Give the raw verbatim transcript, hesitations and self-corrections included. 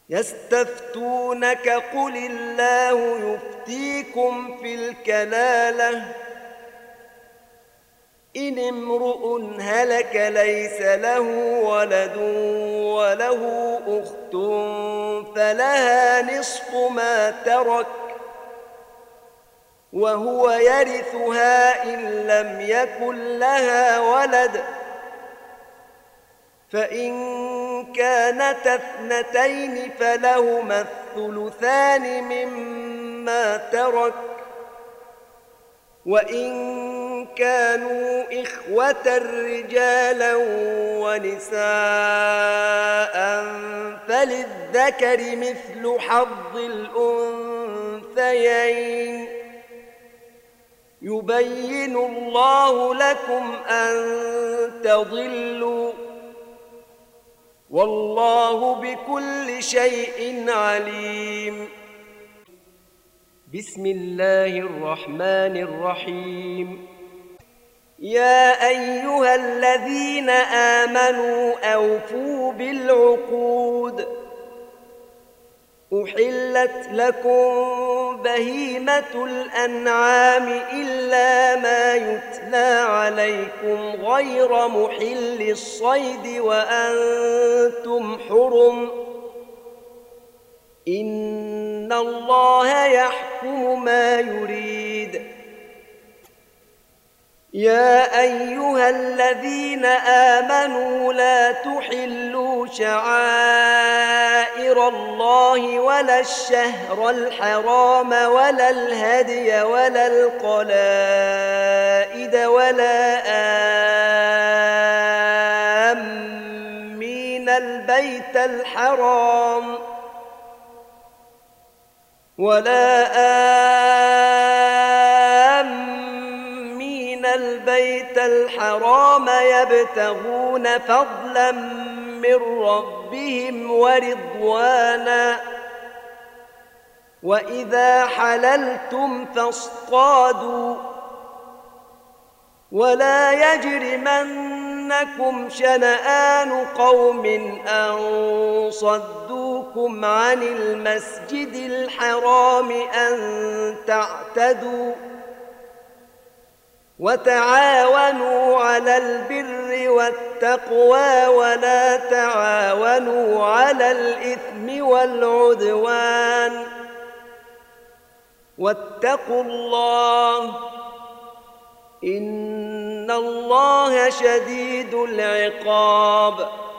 يستفتونك قل الله يفتيكم في الكلالة إن امرؤ هلك ليس له ولد وله أخت فلها نصف ما ترك وهو يرثها إن لم يكن لها ولد فإن كانتا اثنتين فلهما الثلثان مما ترك وإن كانوا إخوة رجالا ونساء فللذكر مثل حظ الأنثيين يبين الله لكم أن تضلوا والله بكل شيء عليم. بسم الله الرحمن الرحيم. يا أيها الذين آمنوا أوفوا بالعقود أحلت لكم بهيمة الأنعام إلا ما يتلى عليكم غير محل الصيد وأنتم حرم إن الله يحكم ما يريد. يا أيها الذين آمنوا لا تحلوا شعائر الله ولا الشهر الحرام ولا الهدي ولا القلائد ولا آمين البيت الحرام ولا آمين البيت الحرام يبتغون فضلا من ربهم ورضوانا وإذا حللتم فاصطادوا ولا يجرمنكم شنآن قوم أن صدوكم عن المسجد الحرام أن تعتدوا وتعاونوا على البر والتقوى ولا تعاونوا على الإثم والعدوان واتقوا الله إن الله شديد العقاب.